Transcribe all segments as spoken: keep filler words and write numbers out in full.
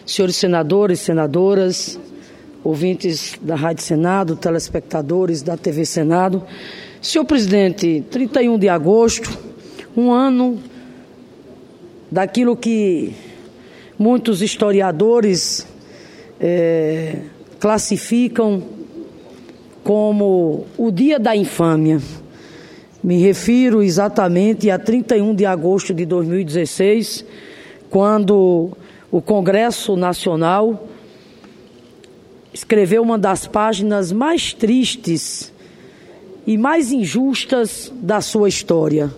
senhores senadores, senadoras, ouvintes da Rádio Senado, telespectadores da T V Senado. Senhor presidente, trinta e um de agosto, um ano daquilo que muitos historiadores é, classificam como o dia da infâmia. Me refiro exatamente a trinta e um de agosto de dois mil e dezesseis, quando o Congresso Nacional escreveu uma das páginas mais tristes e mais injustas da sua história,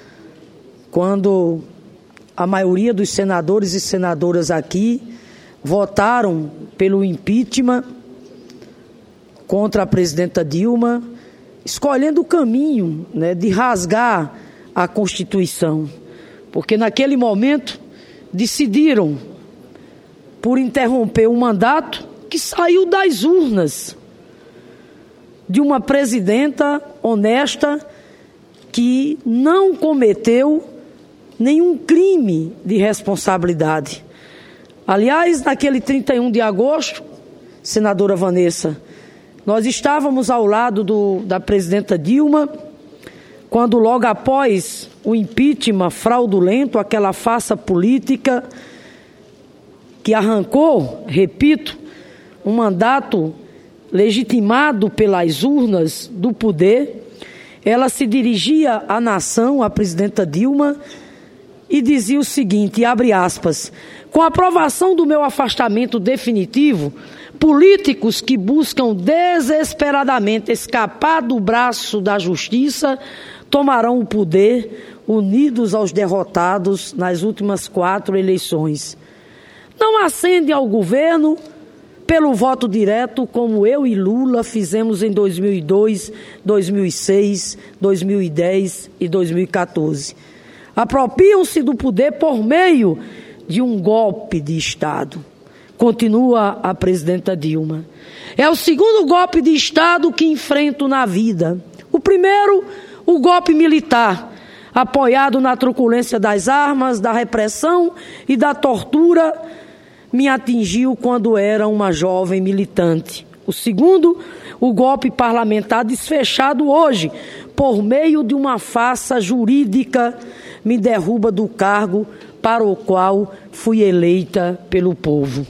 quando a maioria dos senadores e senadoras aqui votaram pelo impeachment contra a presidenta Dilma, escolhendo o caminho, né, de rasgar a Constituição, porque naquele momento decidiram por interromper um mandato que saiu das urnas de uma presidenta honesta que não cometeu nenhum crime de responsabilidade. Aliás, naquele trinta e um de agosto, senadora Vanessa, nós estávamos ao lado do, da presidenta Dilma, quando logo após o impeachment fraudulento, aquela farsa política que arrancou, repito, um mandato legitimado pelas urnas do poder, ela se dirigia à nação, a presidenta Dilma, e dizia o seguinte, abre aspas, com a aprovação do meu afastamento definitivo, políticos que buscam desesperadamente escapar do braço da justiça tomarão o poder unidos aos derrotados nas últimas quatro eleições. Não ascendem ao governo pelo voto direto como eu e Lula fizemos em dois mil e dois, dois mil e seis, dois mil e dez e dois mil e quatorze. Apropriam-se do poder por meio de um golpe de Estado. Continua a presidenta Dilma. É o segundo golpe de Estado que enfrento na vida. O primeiro, o golpe militar, apoiado na truculência das armas, da repressão e da tortura, me atingiu quando era uma jovem militante. O segundo, o golpe parlamentar desfechado hoje, por meio de uma farsa jurídica, me derruba do cargo para o qual fui eleita pelo povo.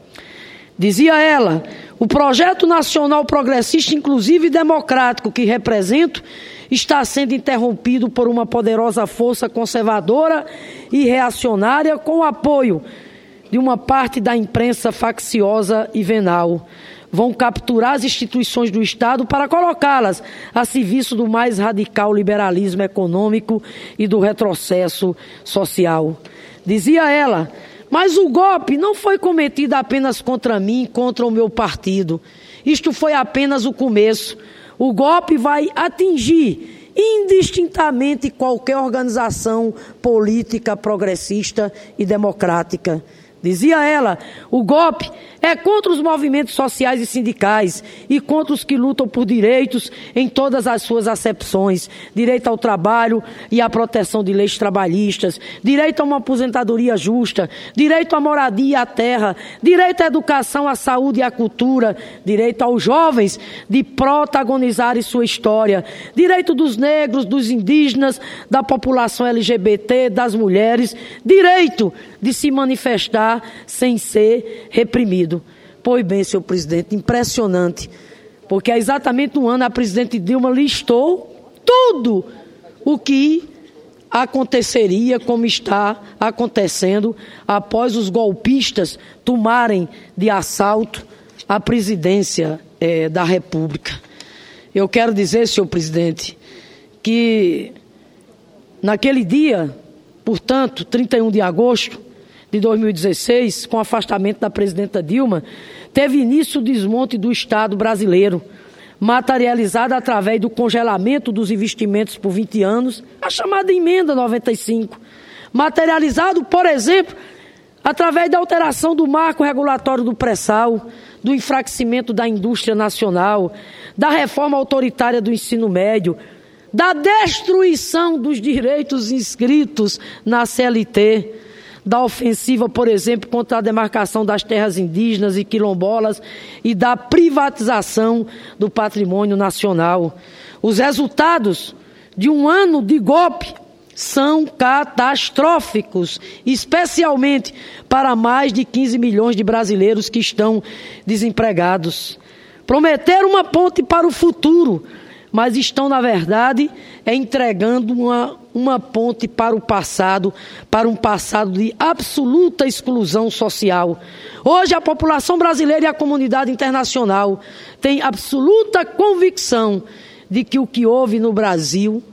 Dizia ela, o projeto nacional progressista, inclusive democrático, que represento, está sendo interrompido por uma poderosa força conservadora e reacionária com o apoio de uma parte da imprensa facciosa e venal. Vão capturar as instituições do Estado para colocá-las a serviço do mais radical liberalismo econômico e do retrocesso social. Dizia ela, mas o golpe não foi cometido apenas contra mim, contra o meu partido. Isto foi apenas o começo. O golpe vai atingir indistintamente qualquer organização política progressista e democrática. Dizia ela, o golpe é contra os movimentos sociais e sindicais e contra os que lutam por direitos em todas as suas acepções. Direito ao trabalho e à proteção de leis trabalhistas, direito a uma aposentadoria justa, direito à moradia e à terra, direito à educação, à saúde e à cultura, direito aos jovens de protagonizarem sua história, direito dos negros, dos indígenas, da população L G B T, das mulheres, direito de se manifestar sem ser reprimido. Pois bem, senhor presidente, impressionante, porque há exatamente um ano a presidente Dilma listou tudo o que aconteceria, como está acontecendo, após os golpistas tomarem de assalto a presidência eh, da República. Eu quero dizer, senhor presidente, que naquele dia, portanto, trinta e um de agosto, de dois mil e dezesseis, com o afastamento da presidenta Dilma, teve início o desmonte do Estado brasileiro, materializado através do congelamento dos investimentos por vinte anos, a chamada emenda noventa e cinco, materializado, por exemplo, através da alteração do marco regulatório do pré-sal, do enfraquecimento da indústria nacional, da reforma autoritária do ensino médio, da destruição dos direitos inscritos na C L T, da ofensiva, por exemplo, contra a demarcação das terras indígenas e quilombolas e da privatização do patrimônio nacional. Os resultados de um ano de golpe são catastróficos, especialmente para mais de quinze milhões de brasileiros que estão desempregados. Prometeram uma ponte para o futuro, mas estão, na verdade, é entregando uma, uma ponte para o passado, para um passado de absoluta exclusão social. Hoje, a população brasileira e a comunidade internacional têm absoluta convicção de que o que houve no Brasil,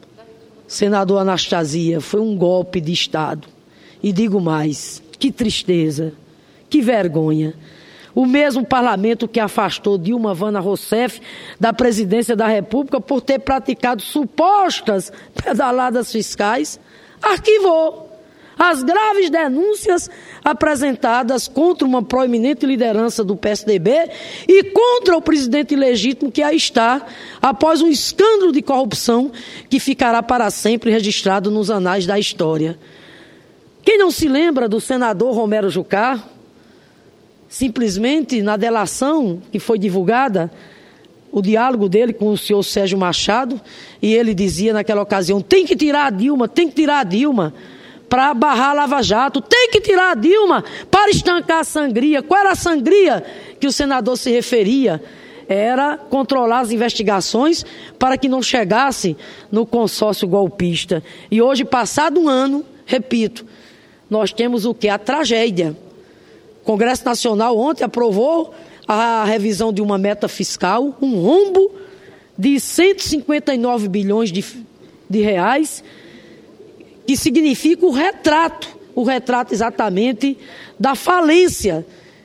senador Anastasia, foi um golpe de Estado. E digo mais, que tristeza, que vergonha. O mesmo parlamento que afastou Dilma Vana Rousseff da presidência da República por ter praticado supostas pedaladas fiscais, arquivou as graves denúncias apresentadas contra uma proeminente liderança do P S D B e contra o presidente ilegítimo que aí está, após um escândalo de corrupção que ficará para sempre registrado nos anais da história. Quem não se lembra do senador Romero Jucá? Simplesmente, na delação que foi divulgada, o diálogo dele com o senhor Sérgio Machado, e ele dizia naquela ocasião, tem que tirar a Dilma, tem que tirar a Dilma para barrar a Lava Jato, tem que tirar a Dilma para estancar a sangria. Qual era a sangria que o senador se referia? Era controlar as investigações para que não chegasse no consórcio golpista. E hoje, passado um ano, repito, nós temos o que? A tragédia. O Congresso Nacional ontem aprovou a revisão de uma meta fiscal, um rombo de cento e cinquenta e nove bilhões de, de reais, que significa o retrato, o retrato exatamente da falência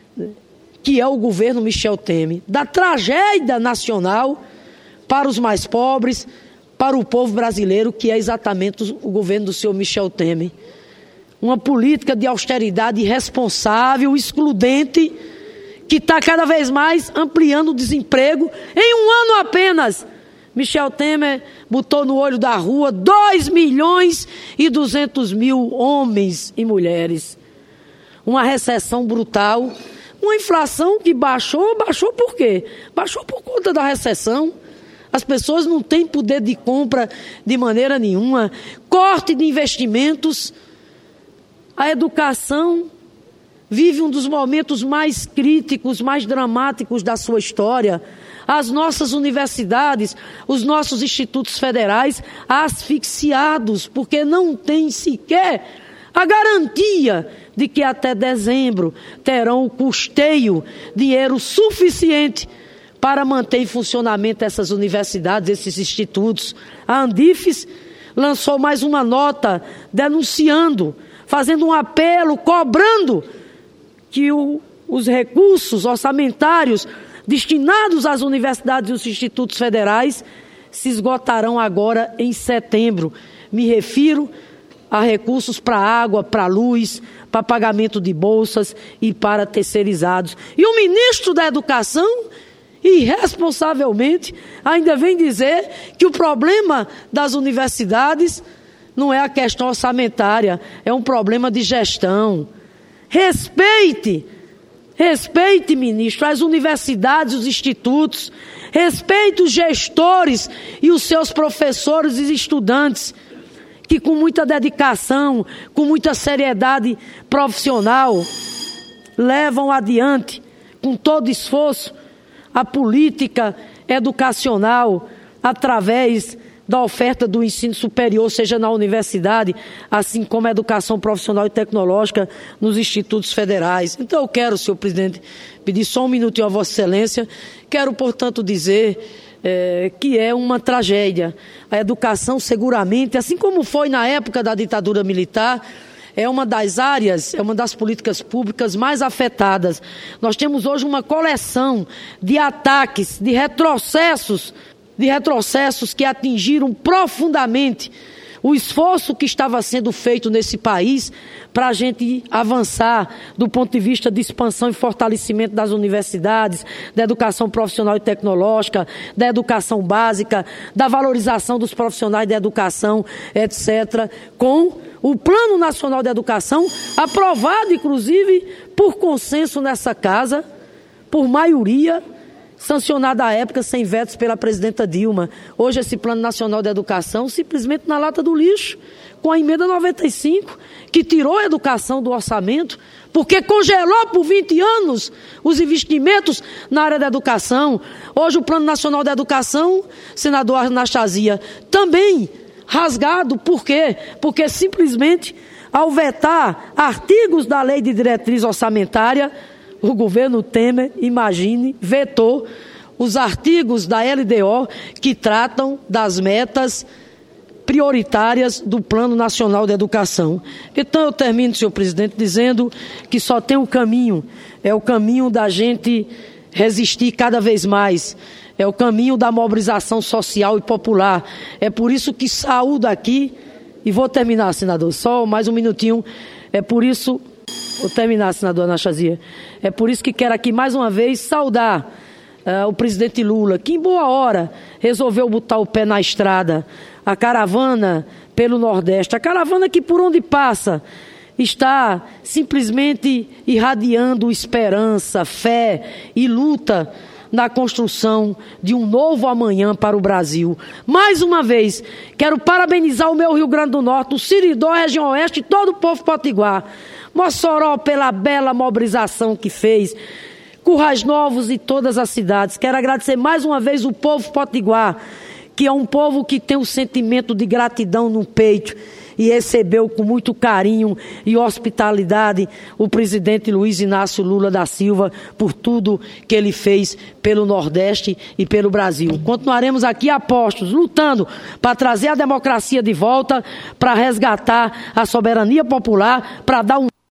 que é o governo Michel Temer, da tragédia nacional para os mais pobres, para o povo brasileiro, que é exatamente o governo do senhor Michel Temer. Uma política de austeridade irresponsável, excludente, que está cada vez mais ampliando o desemprego. Em um ano apenas, Michel Temer botou no olho da rua dois milhões e duzentos mil homens e mulheres. Uma recessão brutal, uma inflação que baixou, baixou por quê? Baixou por conta da recessão. As pessoas não têm poder de compra de maneira nenhuma. Corte de investimentos. A educação vive um dos momentos mais críticos, mais dramáticos da sua história. As nossas universidades, os nossos institutos federais asfixiados, porque não tem sequer a garantia de que até dezembro terão o custeio, dinheiro suficiente para manter em funcionamento essas universidades, esses institutos. A Andifes lançou mais uma nota denunciando, fazendo um apelo, cobrando que o, os recursos orçamentários destinados às universidades e os institutos federais se esgotarão agora em setembro. Me refiro a recursos para água, para luz, para pagamento de bolsas e para terceirizados. E o ministro da Educação, irresponsavelmente, ainda vem dizer que o problema das universidades não é a questão orçamentária, é um problema de gestão. Respeite, respeite, ministro, as universidades, os institutos, respeite os gestores e os seus professores e estudantes, que com muita dedicação, com muita seriedade profissional, levam adiante, com todo esforço, a política educacional através da oferta do ensino superior, seja na universidade, assim como a educação profissional e tecnológica nos institutos federais. Então eu quero, senhor presidente, pedir só um minutinho a Vossa Excelência. Quero, portanto, dizer é, que é uma tragédia. A educação, seguramente, assim como foi na época da ditadura militar, é uma das áreas, é uma das políticas públicas mais afetadas. Nós temos hoje uma coleção de ataques, de retrocessos, de retrocessos que atingiram profundamente o esforço que estava sendo feito nesse país para a gente avançar do ponto de vista de expansão e fortalecimento das universidades, da educação profissional e tecnológica, da educação básica, da valorização dos profissionais da educação, etcétera, com o Plano Nacional de Educação, aprovado inclusive por consenso nessa casa, por maioria, sancionado à época sem vetos pela presidenta Dilma. Hoje esse Plano Nacional de Educação simplesmente na lata do lixo, com a emenda noventa e cinco, que tirou a educação do orçamento, porque congelou por vinte anos os investimentos na área da educação. Hoje o Plano Nacional de Educação, senador Anastasia, também rasgado. Por quê? Porque simplesmente, ao vetar artigos da Lei de Diretriz Orçamentária, o governo Temer, imagine, vetou os artigos da L D O que tratam das metas prioritárias do Plano Nacional de Educação. Então eu termino, senhor presidente, dizendo que só tem um caminho, é o caminho da gente resistir cada vez mais, é o caminho da mobilização social e popular. É por isso que saúdo aqui, e vou terminar, senador, só mais um minutinho, é por isso... Vou terminar, senador Anastasia. É por isso que quero aqui mais uma vez saudar uh, o presidente Lula, que em boa hora resolveu botar o pé na estrada, a caravana pelo Nordeste, a caravana que por onde passa está simplesmente irradiando esperança, fé e luta na construção de um novo amanhã para o Brasil. Mais uma vez, quero parabenizar o meu Rio Grande do Norte, o Siridó, a região oeste e todo o povo potiguar. Mossoró pela bela mobilização que fez, Currais Novos e todas as cidades. Quero agradecer mais uma vez o povo potiguar, que é um povo que tem um sentimento de gratidão no peito e recebeu com muito carinho e hospitalidade o presidente Luiz Inácio Lula da Silva por tudo que ele fez pelo Nordeste e pelo Brasil. Continuaremos aqui apostos, lutando para trazer a democracia de volta, para resgatar a soberania popular, para dar um